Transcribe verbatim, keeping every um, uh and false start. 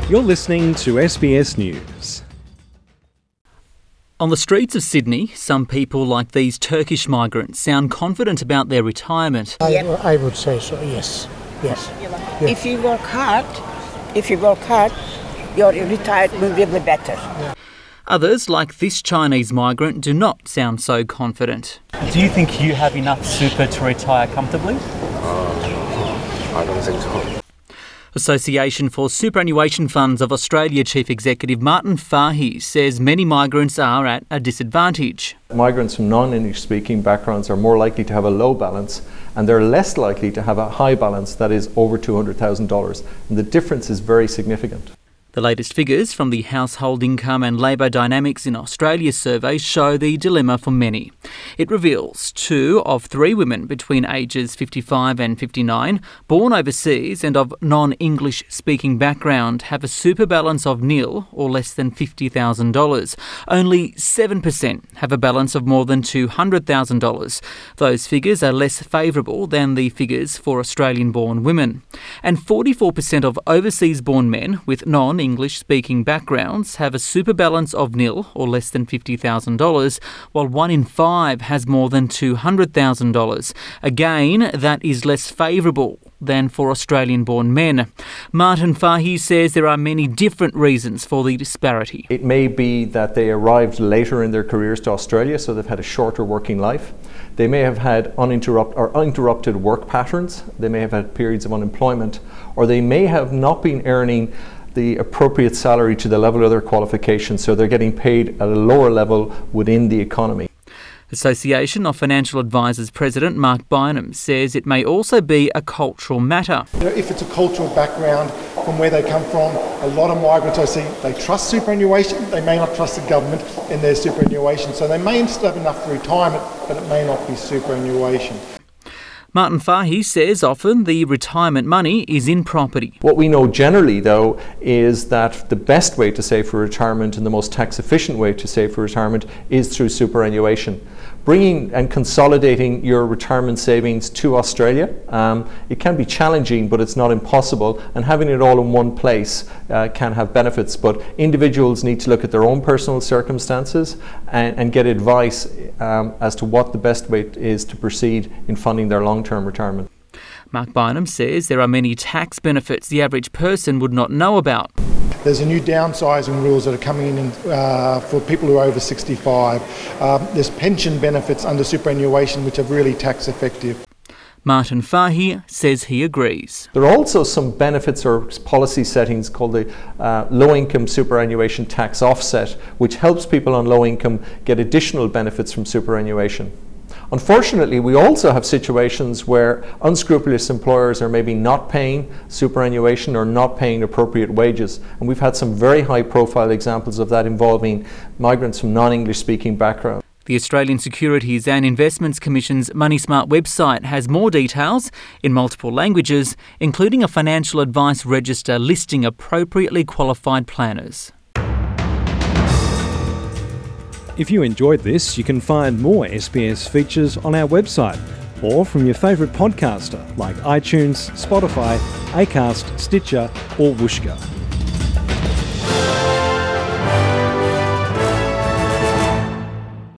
You're listening to S B S News. On the streets of Sydney, some people like these Turkish migrants sound confident about their retirement. I, I would say so, yes. Yes. Yeah. If you work hard, if you work hard, your retirement will be better. Yeah. Others, like this Chinese migrant, do not sound so confident. Do you think you have enough super to retire comfortably? Uh, I don't think so. Association for Superannuation Funds of Australia Chief Executive Martin Fahy says many migrants are at a disadvantage. Migrants from non-English speaking backgrounds are more likely to have a low balance, and they're less likely to have a high balance that is over two hundred thousand dollars. And the difference is very significant. The latest figures from the Household Income and Labour Dynamics in Australia survey show the dilemma for many. It reveals two of three women between ages fifty-five and fifty-nine, born overseas and of non-English speaking background, have a super balance of nil or less than fifty thousand dollars. Only seven percent have a balance of more than two hundred thousand dollars. Those figures are less favourable than the figures for Australian-born women. And forty-four percent of overseas-born men with non English-speaking backgrounds have a super balance of nil or less than fifty thousand dollars, while one in five has more than two hundred thousand dollars. Again, that is less favourable than for Australian-born men. Martin Fahy says there are many different reasons for the disparity. It may be that they arrived later in their careers to Australia, so they've had a shorter working life. They may have had uninterrupt or uninterrupted work patterns. They may have had periods of unemployment, or they may have not been earning the appropriate salary to the level of their qualifications, so they're getting paid at a lower level within the economy. Association of Financial Advisors President Mark Bynum says it may also be a cultural matter. You know, if it's a cultural background from where they come from, a lot of migrants I see, they trust superannuation, they may not trust the government in their superannuation, so they may still have enough for retirement, but it may not be superannuation. Martin Fahy says often the retirement money is in property. What we know generally, though, is that the best way to save for retirement and the most tax efficient way to save for retirement is through superannuation. Bringing and consolidating your retirement savings to Australia, um, it can be challenging, but it's not impossible, and having it all in one place uh, can have benefits. But individuals need to look at their own personal circumstances and, and get advice um, as to what the best way is to proceed in funding their long-term retirement. Mark Bynum says there are many tax benefits the average person would not know about. There's a new downsizing rules that are coming in uh, for people who are over sixty-five. Um, there's pension benefits under superannuation which are really tax effective. Martin Fahy says he agrees. There are also some benefits or policy settings called the uh, low income superannuation tax offset, which helps people on low income get additional benefits from superannuation. Unfortunately, we also have situations where unscrupulous employers are maybe not paying superannuation or not paying appropriate wages. And we've had some very high profile examples of that involving migrants from non-English speaking backgrounds. The Australian Securities and Investments Commission's Money Smart website has more details in multiple languages, including a financial advice register listing appropriately qualified planners. If you enjoyed this, you can find more S B S features on our website or from your favourite podcaster like iTunes, Spotify, Acast, Stitcher or Whooshkaa.